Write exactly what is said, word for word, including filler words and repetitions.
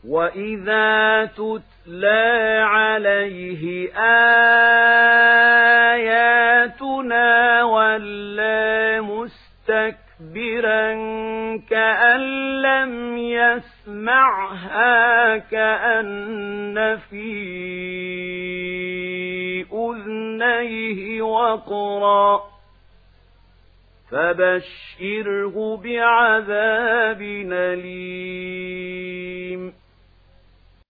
وَإِذَا تُتْلَى عَلَيْهِ آيَاتُنَا وَلَّى مُسْتَكْبِرًا كَأَن لَّمْ يَسْمَعْهَا كَأَنَّ فِي أُذُنَيْهِ وَقْرًا فَبَشِّرْهُ بِعَذَابٍ أَلِيمٍ